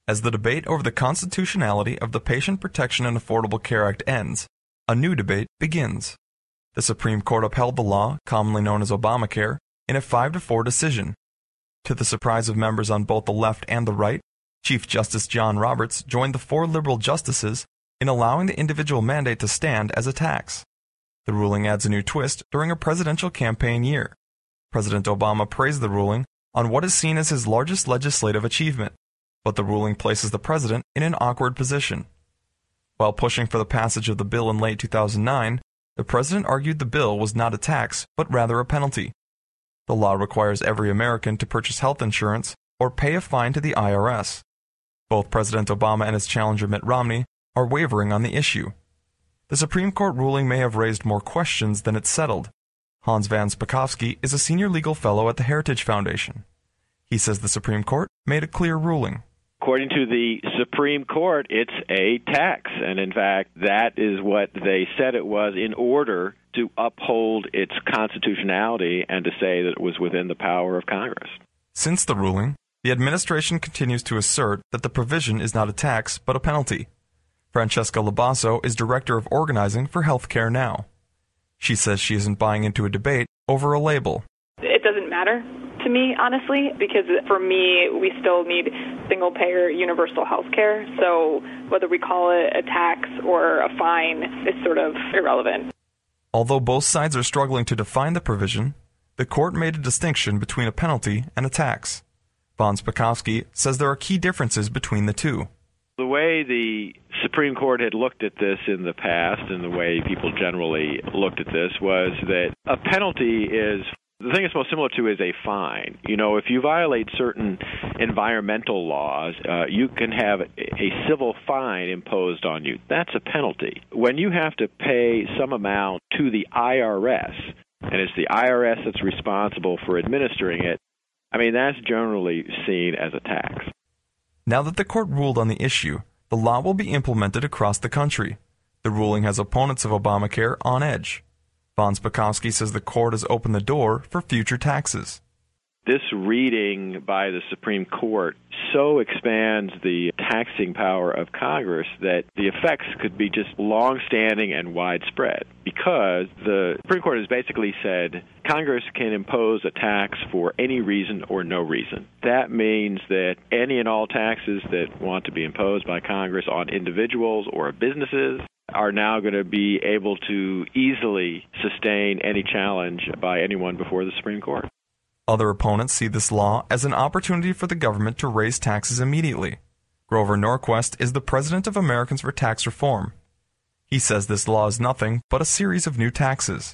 As the debate over the constitutionality of the Patient Protection and Affordable Care Act ends, a new debate begins. The Supreme Court upheld the law, commonly known as Obamacare, in a 5-4 decision. To the surprise of members on both the left and the right, Chief Justice John Roberts joined the 4 liberal justices in allowing the individual mandate to stand as a tax. The ruling adds a new twist during a presidential campaign year. President Obama praised the ruling on what is seen as his largest legislative achievement, but the ruling places the president in an awkward position. While pushing for the passage of the bill in late 2009, the president argued the bill was not a tax, but rather a penalty. The law requires every American to purchase health insurance or pay a fine to the IRS. Both President Obama and his challenger Mitt Romney are wavering on the issue. The Supreme Court ruling may have raised more questions than it settled. Hans Van Spakovsky is a senior legal fellow at the Heritage Foundation. He says the Supreme Court made a clear ruling. According to the Supreme Court, it's a tax, and in fact, that is what they said it was in order to uphold its constitutionality and to say that it was within the power of Congress. Since the ruling, the administration continues to assert that the provision is not a tax, but a penalty. Francesca Labasso is Director of Organizing for Healthcare Now. She says she isn't buying into a debate over a label. It doesn't matter to me, honestly, because for me, we still need single-payer universal health care. So whether we call it a tax or a fine is sort of irrelevant. Although both sides are struggling to define the provision, the court made a distinction between a penalty and a tax. Von Spakovsky says there are key differences between the two. The way the Supreme Court had looked at this in the past and the way people generally looked at this was that a penalty is, the thing it's most similar to is a fine. You know, if you violate certain environmental laws, you can have a civil fine imposed on you. That's a penalty. When you have to pay some amount to the IRS, and it's the IRS that's responsible for administering it, I mean, that's generally seen as a tax. Now that the court ruled on the issue, the law will be implemented across the country. The ruling has opponents of Obamacare on edge. Von Spakovsky says the court has opened the door for future taxes. This reading by the Supreme Court so expands the taxing power of Congress that the effects could be just long-standing and widespread, because the Supreme Court has basically said Congress can impose a tax for any reason or no reason. That means that any and all taxes that want to be imposed by Congress on individuals or businesses are now going to be able to easily sustain any challenge by anyone before the Supreme Court. Other opponents see this law as an opportunity for the government to raise taxes immediately. Grover Norquist is the president of Americans for Tax Reform. He says this law is nothing but a series of new taxes.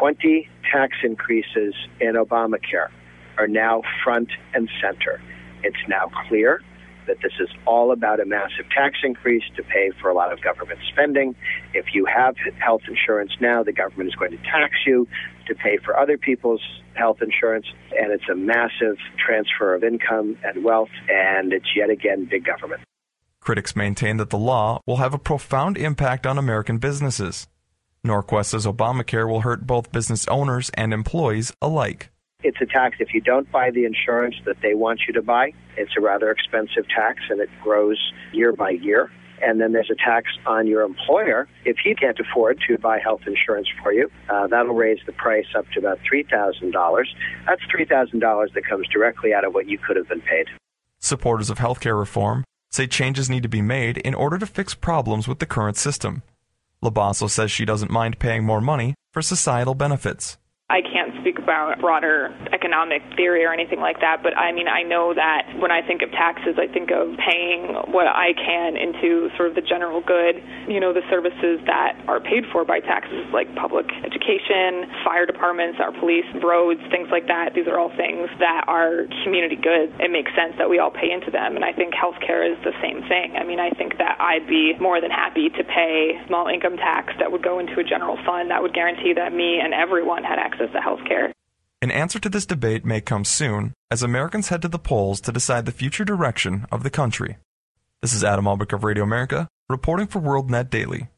20 tax increases in Obamacare are now front and center. It's now clear that this is all about a massive tax increase to pay for a lot of government spending. If you have health insurance now, the government is going to tax you to pay for other people's health insurance, and it's a massive transfer of income and wealth, and it's yet again big government. Critics maintain that the law will have a profound impact on American businesses. Norquist says Obamacare will hurt both business owners and employees alike. It's a tax. If you don't buy the insurance that they want you to buy, it's a rather expensive tax, and it grows year by year. And then there's a tax on your employer. If he can't afford to buy health insurance for you, that'll raise the price up to about $3,000. That's $3,000 that comes directly out of what you could have been paid. Supporters of healthcare reform say changes need to be made in order to fix problems with the current system. Labasso says she doesn't mind paying more money for societal benefits. I can't speak about broader economic theory or anything like that, but I mean, I know that when I think of taxes, I think of paying what I can into sort of the general good, you know, the services that are paid for by taxes, like public education, fire departments, our police, roads, things like that. These are all things that are community good. It makes sense that we all pay into them, and I think healthcare is the same thing. I mean, I think that I'd be more than happy to pay small income tax that would go into a general fund that would guarantee that me and everyone had access to health care. An answer to this debate may come soon as Americans head to the polls to decide the future direction of the country. This is Adam Albrecht of Radio America, reporting for WorldNet Daily.